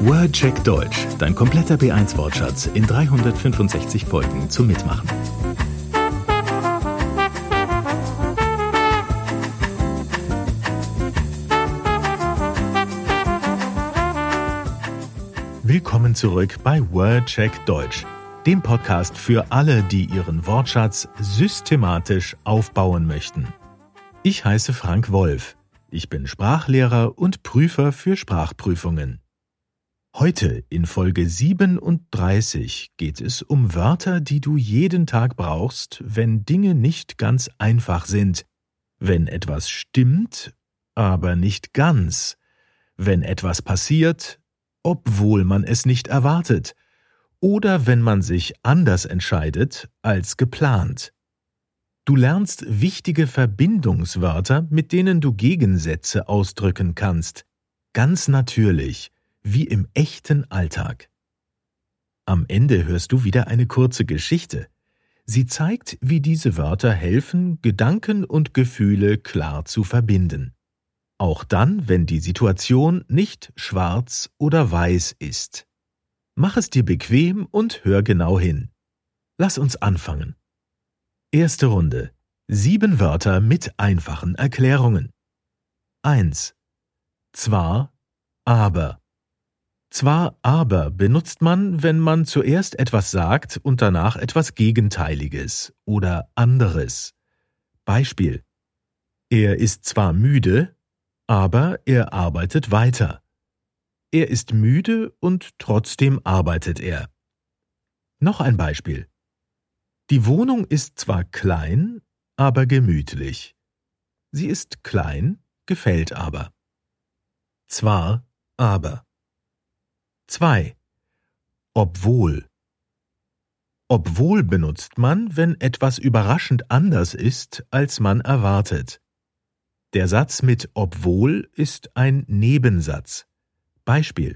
WordCheck Deutsch, dein kompletter B1-Wortschatz in 365 Folgen zum Mitmachen. Willkommen zurück bei WordCheck Deutsch, dem Podcast für alle, die ihren Wortschatz systematisch aufbauen möchten. Ich heiße Frank Wolf. Ich bin Sprachlehrer und Prüfer für Sprachprüfungen. Heute in Folge 37 geht es um Wörter, die du jeden Tag brauchst, wenn Dinge nicht ganz einfach sind, wenn etwas stimmt, aber nicht ganz, wenn etwas passiert, obwohl man es nicht erwartet, oder wenn man sich anders entscheidet als geplant. Du lernst wichtige Verbindungswörter, mit denen du Gegensätze ausdrücken kannst, ganz natürlich, wie im echten Alltag. Am Ende hörst du wieder eine kurze Geschichte. Sie zeigt, wie diese Wörter helfen, Gedanken und Gefühle klar zu verbinden. Auch dann, wenn die Situation nicht schwarz oder weiß ist. Mach es dir bequem und hör genau hin. Lass uns anfangen. Erste Runde. 7 Wörter mit einfachen Erklärungen. 1. Zwar, aber. Zwar, aber benutzt man, wenn man zuerst etwas sagt und danach etwas Gegenteiliges oder anderes. Beispiel: Er ist zwar müde, aber er arbeitet weiter. Er ist müde und trotzdem arbeitet er. Noch ein Beispiel: Die Wohnung ist zwar klein, aber gemütlich. Sie ist klein, gefällt aber. Zwar, aber. 2. Obwohl. Obwohl benutzt man, wenn etwas überraschend anders ist, als man erwartet. Der Satz mit obwohl ist ein Nebensatz. Beispiel: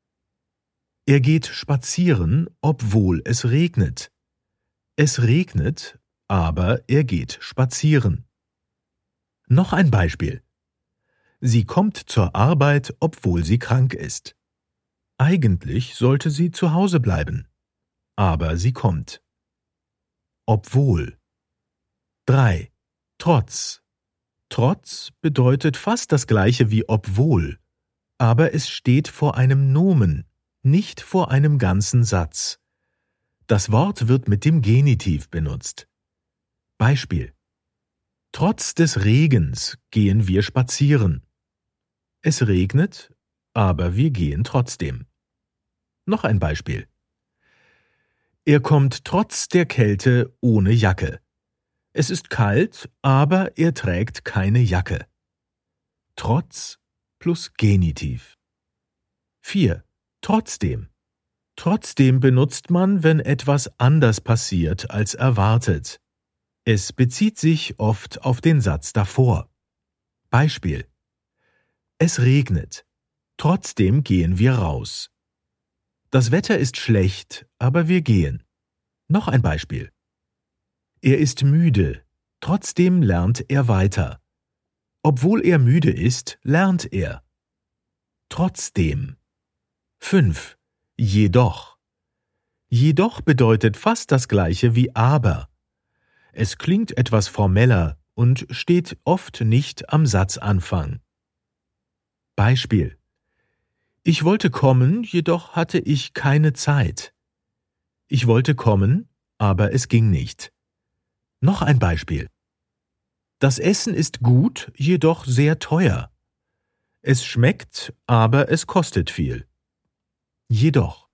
Er geht spazieren, obwohl es regnet. Es regnet, aber er geht spazieren. Noch ein Beispiel: Sie kommt zur Arbeit, obwohl sie krank ist. Eigentlich sollte sie zu Hause bleiben, aber sie kommt. Obwohl. 3. Trotz. Trotz bedeutet fast das gleiche wie obwohl, aber es steht vor einem Nomen, nicht vor einem ganzen Satz. Das Wort wird mit dem Genitiv benutzt. Beispiel: Trotz des Regens gehen wir spazieren. Es regnet, aber wir gehen trotzdem. Noch ein Beispiel: Er kommt trotz der Kälte ohne Jacke. Es ist kalt, aber er trägt keine Jacke. Trotz plus Genitiv. 4. Trotzdem. Trotzdem benutzt man, wenn etwas anders passiert als erwartet. Es bezieht sich oft auf den Satz davor. Beispiel: Es regnet. Trotzdem gehen wir raus. Das Wetter ist schlecht, aber wir gehen. Noch ein Beispiel: Er ist müde, trotzdem lernt er weiter. Obwohl er müde ist, lernt er. Trotzdem. 5. Jedoch. Jedoch bedeutet fast das gleiche wie aber. Es klingt etwas formeller und steht oft nicht am Satzanfang. Beispiel: Ich wollte kommen, jedoch hatte ich keine Zeit. Ich wollte kommen, aber es ging nicht. Noch ein Beispiel: Das Essen ist gut, jedoch sehr teuer. Es schmeckt, aber es kostet viel. Jedoch.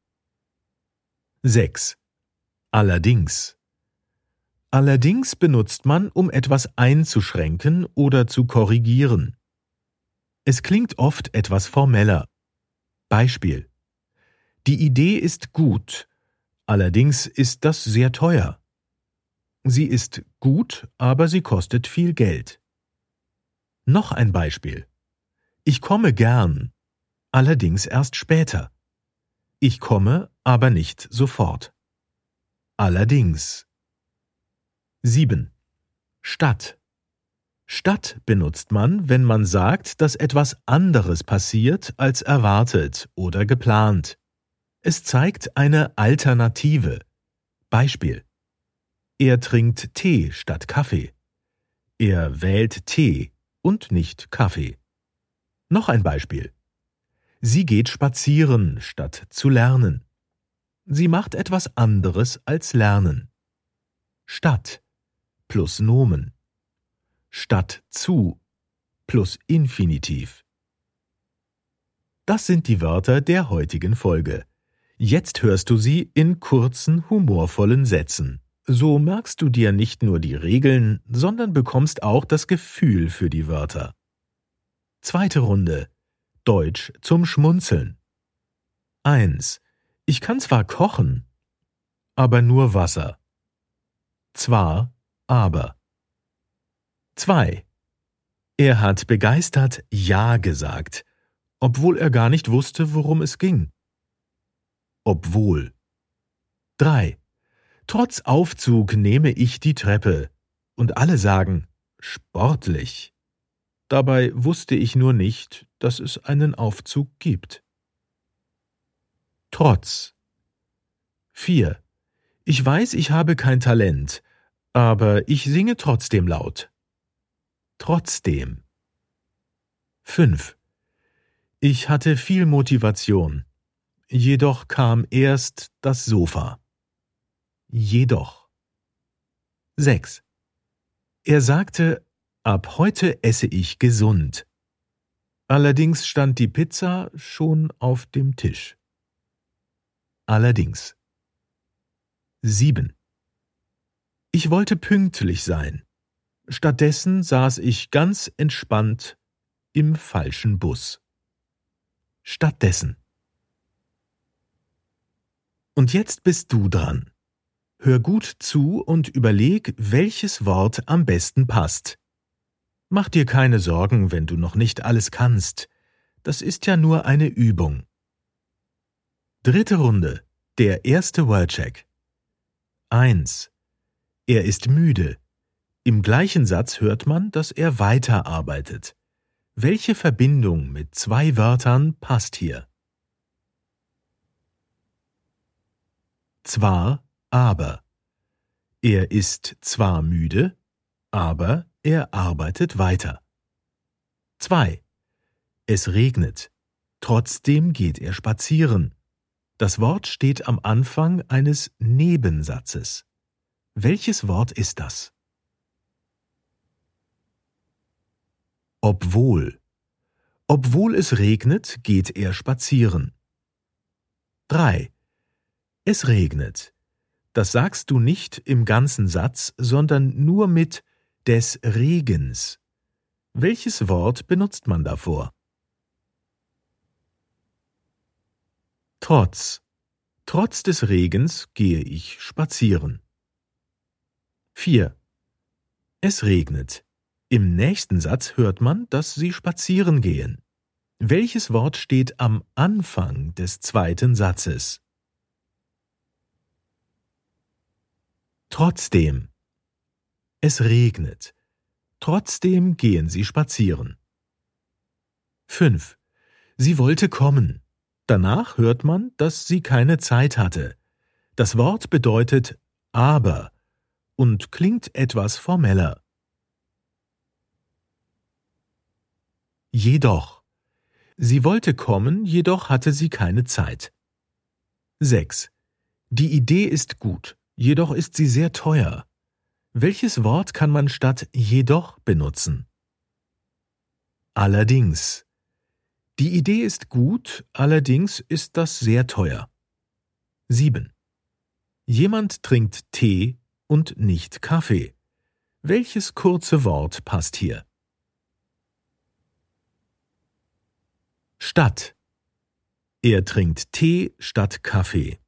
6. Allerdings. Allerdings benutzt man, um etwas einzuschränken oder zu korrigieren. Es klingt oft etwas formeller. Beispiel: Die Idee ist gut, allerdings ist das sehr teuer. Sie ist gut, aber sie kostet viel Geld. Noch ein Beispiel: Ich komme gern, allerdings erst später. Ich komme, aber nicht sofort. Allerdings. 7. Statt. Statt benutzt man, wenn man sagt, dass etwas anderes passiert als erwartet oder geplant. Es zeigt eine Alternative. Beispiel: Er trinkt Tee statt Kaffee. Er wählt Tee und nicht Kaffee. Noch ein Beispiel: Sie geht spazieren statt zu lernen. Sie macht etwas anderes als lernen. Statt plus Nomen. Statt zu plus Infinitiv. Das sind die Wörter der heutigen Folge. Jetzt hörst du sie in kurzen, humorvollen Sätzen. So merkst du dir nicht nur die Regeln, sondern bekommst auch das Gefühl für die Wörter. Zweite Runde. Deutsch zum Schmunzeln. 1. Ich kann zwar kochen, aber nur Wasser. Zwar, aber. 2. Er hat begeistert Ja gesagt, obwohl er gar nicht wusste, worum es ging. Obwohl. 3. Trotz Aufzug nehme ich die Treppe, und alle sagen sportlich. Dabei wusste ich nur nicht, dass es einen Aufzug gibt. Trotz. 4. Ich weiß, ich habe kein Talent, aber ich singe trotzdem laut. Trotzdem. 5. Ich hatte viel Motivation, jedoch kam erst das Sofa. Jedoch. 6. Er sagte, ab heute esse ich gesund. Allerdings stand die Pizza schon auf dem Tisch. Allerdings. 7. Ich wollte pünktlich sein. Stattdessen saß ich ganz entspannt im falschen Bus. Stattdessen. Und jetzt bist du dran. Hör gut zu und überleg, welches Wort am besten passt. Mach dir keine Sorgen, wenn du noch nicht alles kannst. Das ist ja nur eine Übung. Dritte Runde. Der erste Wordcheck. 1. Er ist müde. Im gleichen Satz hört man, dass er weiterarbeitet. Welche Verbindung mit zwei Wörtern passt hier? Zwar, aber. Er ist zwar müde, aber er arbeitet weiter. 2. Es regnet. Trotzdem geht er spazieren. Das Wort steht am Anfang eines Nebensatzes. Welches Wort ist das? Obwohl. Obwohl es regnet, geht er spazieren. 3. Es regnet. Das sagst du nicht im ganzen Satz, sondern nur mit des Regens. Welches Wort benutzt man davor? Trotz. Trotz des Regens gehe ich spazieren. 4. Es regnet. Im nächsten Satz hört man, dass sie spazieren gehen. Welches Wort steht am Anfang des zweiten Satzes? Trotzdem. Es regnet. Trotzdem gehen sie spazieren. 5. Sie wollte kommen. Danach hört man, dass sie keine Zeit hatte. Das Wort bedeutet aber und klingt etwas formeller. Jedoch. Sie wollte kommen, jedoch hatte sie keine Zeit. 6. Die Idee ist gut, jedoch ist sie sehr teuer. Welches Wort kann man statt jedoch benutzen? Allerdings. Die Idee ist gut, allerdings ist das sehr teuer. 7. Jemand trinkt Tee und nicht Kaffee. Welches kurze Wort passt hier? Statt. Er trinkt Tee statt Kaffee.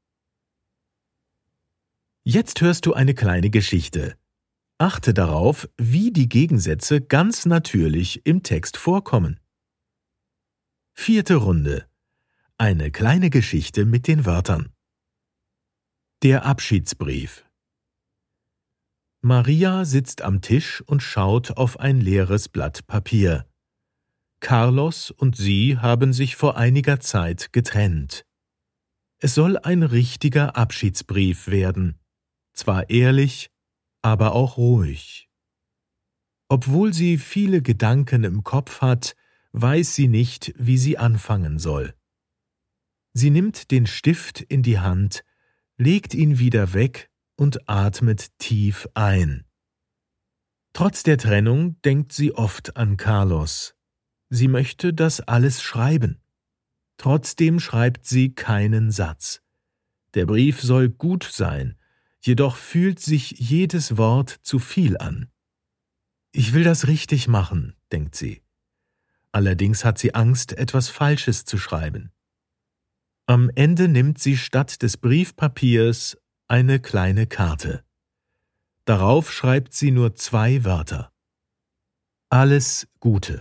Jetzt hörst du eine kleine Geschichte. Achte darauf, wie die Gegensätze ganz natürlich im Text vorkommen. 4. Runde. Eine kleine Geschichte mit den Wörtern. Der Abschiedsbrief. Maria sitzt am Tisch und schaut auf ein leeres Blatt Papier. Carlos und sie haben sich vor einiger Zeit getrennt. Es soll ein richtiger Abschiedsbrief werden. Zwar ehrlich, aber auch ruhig. Obwohl sie viele Gedanken im Kopf hat, weiß sie nicht, wie sie anfangen soll. Sie nimmt den Stift in die Hand, legt ihn wieder weg und atmet tief ein. Trotz der Trennung denkt sie oft an Carlos. Sie möchte das alles schreiben. Trotzdem schreibt sie keinen Satz. Der Brief soll gut sein, jedoch fühlt sich jedes Wort zu viel an. Ich will das richtig machen, denkt sie. Allerdings hat sie Angst, etwas Falsches zu schreiben. Am Ende nimmt sie statt des Briefpapiers eine kleine Karte. Darauf schreibt sie nur 2 Wörter. Alles Gute.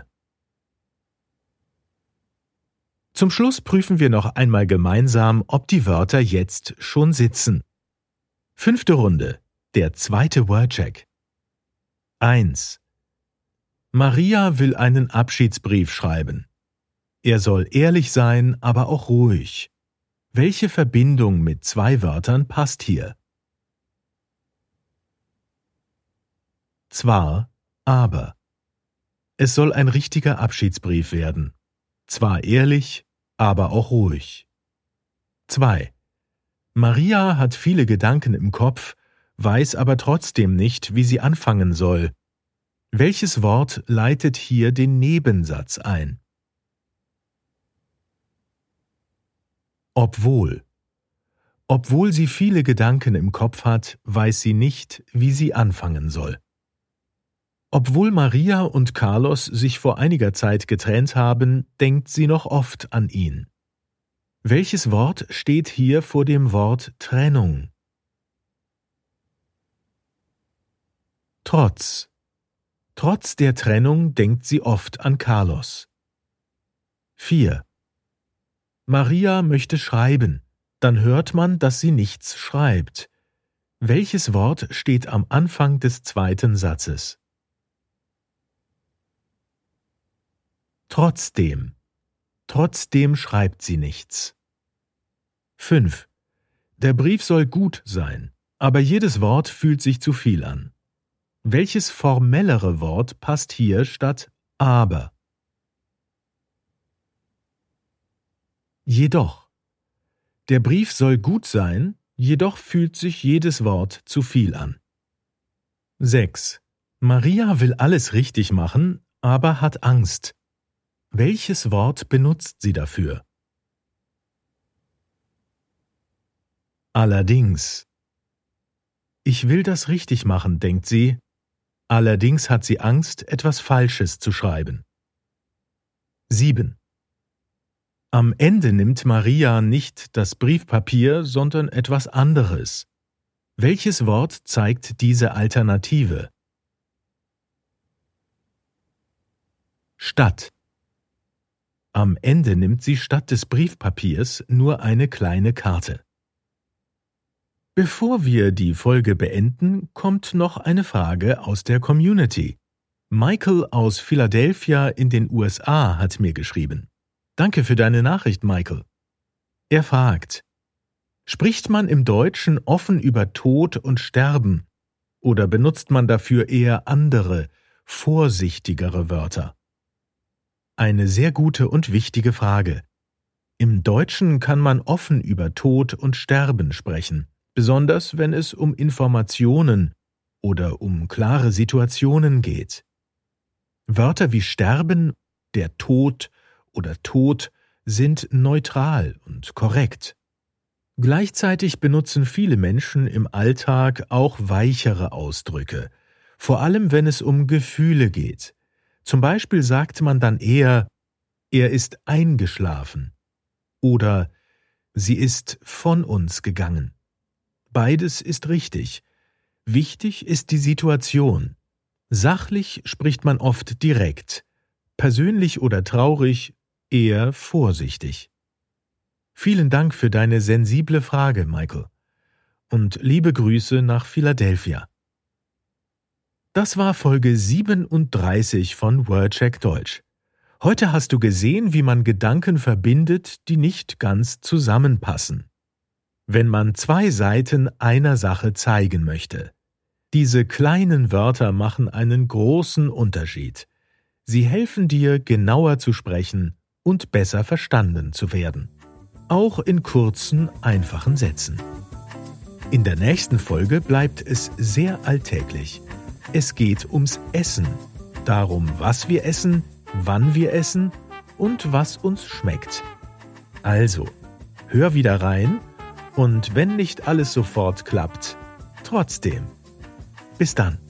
Zum Schluss prüfen wir noch einmal gemeinsam, ob die Wörter jetzt schon sitzen. 5. Runde, der 2. Wordcheck. 1. Maria will einen Abschiedsbrief schreiben. Er soll ehrlich sein, aber auch ruhig. Welche Verbindung mit 2 Wörtern passt hier? Zwar, aber. Es soll ein richtiger Abschiedsbrief werden. Zwar ehrlich, aber auch ruhig. 2. Maria hat viele Gedanken im Kopf, weiß aber trotzdem nicht, wie sie anfangen soll. Welches Wort leitet hier den Nebensatz ein? Obwohl. Obwohl sie viele Gedanken im Kopf hat, weiß sie nicht, wie sie anfangen soll. Obwohl Maria und Carlos sich vor einiger Zeit getrennt haben, denkt sie noch oft an ihn. Welches Wort steht hier vor dem Wort Trennung? Trotz. Trotz der Trennung denkt sie oft an Carlos. 4. Maria möchte schreiben, dann hört man, dass sie nichts schreibt. Welches Wort steht am Anfang des 2. Satzes? Trotzdem. Trotzdem schreibt sie nichts. 5. Der Brief soll gut sein, aber jedes Wort fühlt sich zu viel an. Welches formellere Wort passt hier statt aber? Jedoch. Der Brief soll gut sein, jedoch fühlt sich jedes Wort zu viel an. 6. Maria will alles richtig machen, aber hat Angst. Welches Wort benutzt sie dafür? Allerdings. Ich will das richtig machen, denkt sie. Allerdings hat sie Angst, etwas Falsches zu schreiben. 7. Am Ende nimmt Maria nicht das Briefpapier, sondern etwas anderes. Welches Wort zeigt diese Alternative? Statt. Am Ende nimmt sie statt des Briefpapiers nur eine kleine Karte. Bevor wir die Folge beenden, kommt noch eine Frage aus der Community. Michael aus Philadelphia in den USA hat mir geschrieben. Danke für deine Nachricht, Michael. Er fragt: Spricht man im Deutschen offen über Tod und Sterben oder benutzt man dafür eher andere, vorsichtigere Wörter? Eine sehr gute und wichtige Frage. Im Deutschen kann man offen über Tod und Sterben sprechen, besonders wenn es um Informationen oder um klare Situationen geht. Wörter wie sterben, der Tod oder Tod sind neutral und korrekt. Gleichzeitig benutzen viele Menschen im Alltag auch weichere Ausdrücke, vor allem wenn es um Gefühle geht. Zum Beispiel sagt man dann eher, er ist eingeschlafen oder sie ist von uns gegangen. Beides ist richtig. Wichtig ist die Situation. Sachlich spricht man oft direkt, persönlich oder traurig eher vorsichtig. Vielen Dank für deine sensible Frage, Michael. Und liebe Grüße nach Philadelphia. Das war Folge 37 von WordCheck Deutsch. Heute hast du gesehen, wie man Gedanken verbindet, die nicht ganz zusammenpassen. Wenn man zwei Seiten einer Sache zeigen möchte. Diese kleinen Wörter machen einen großen Unterschied. Sie helfen dir, genauer zu sprechen und besser verstanden zu werden. Auch in kurzen, einfachen Sätzen. In der nächsten Folge bleibt es sehr alltäglich. Es geht ums Essen. Darum, was wir essen, wann wir essen und was uns schmeckt. Also, hör wieder rein und wenn nicht alles sofort klappt, trotzdem. Bis dann.